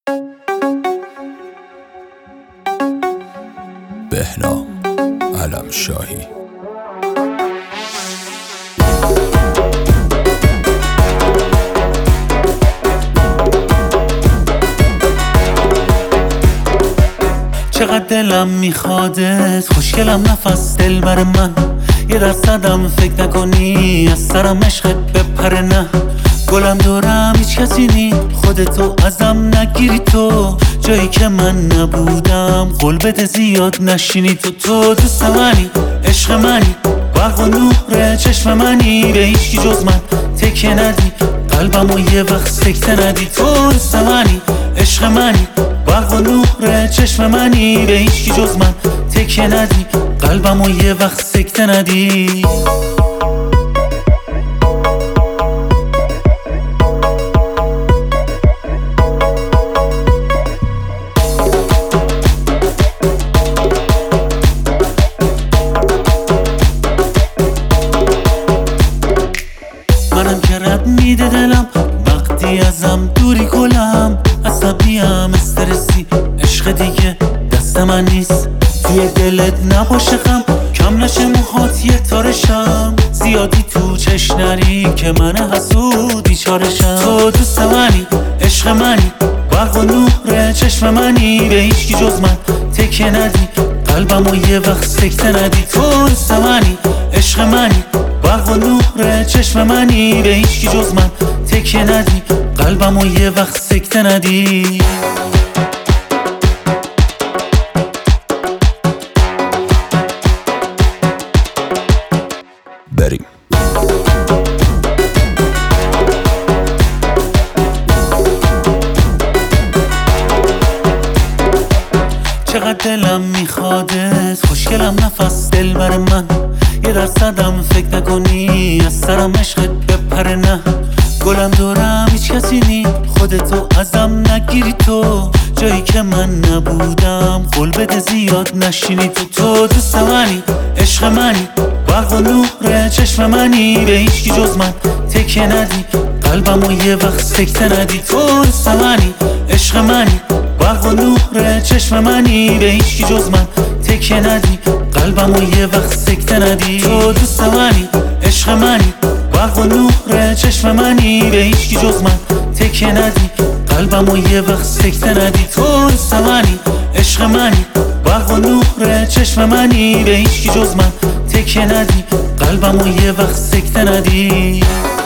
بهنام علمشاهی. چقدر دلم میخوادت، خوشگلم نفس دل بر من. یه درصدم فکر نکنی از سرم عشقت بپره. نه گلم دورم هیچ کسی نی، خودتو ازم نگیری. تو جایی که من نبودم قول بده زیاد نشینی. تو دوست منی، عشق منی، برق و نور چشم منی. به هیچکی جز من تکیه ندی، قلبمو یه وقت سکته ندی. تو دوست منی، عشق منی، برق و نور چشم منی. به هیچکی جز من تکیه ندی، قلبمو یه وقت سکته ندی. منم که رد میده دلم وقتی ازم دوری. گلم عصبیم، استرسی، عشق دیگه دست من نیست. توی دلت نباشه غم، کم نشه موهات یه تارشم. زیادی تو چش نری که من حسود بیچارشم. تو دوست منی، عشق منی، برق و نور چشم منی. به هیچکی جز من تکیه ندی، قلبمو یه وقت سکته ندی. تو دوست منی، عشق منی، برق و نور چشم منی. به هیچکی جز من تکیه ندی، قلبمو یه وقت سکته ندی. بریم. چقدر دلم میخوادت، خوشگلم نفس دل بر من. یه درصدم فکر نکنی از سرم عشقت بپره. نه گلم دورم هیچ کسی نی، خودتو ازم نگیری. تو جایی که من نبودم قول بده زیاد نشینی. تو دوست منی، عشق منی، برق و نور چشم منی. به هیچکی جز من تکیه ندی، قلبمو یه وقت سکته ندی. تو دوست منی، عشق منی، برق و نور چشم منی. به هیچکی جز من تکیه ندی، قلبمو یه وقت سکته ندی. تو دوست منی، عشق منی، برق و نور چشم منی. به هیچکی جز من تکیه ندی، قلبمو یه وقت سکته ندی. تو دوست منی، عشق منی، برق و نور چشم منی. به هیچکی جز من تکیه ندی، قلبمو یه وقت سکته ندی.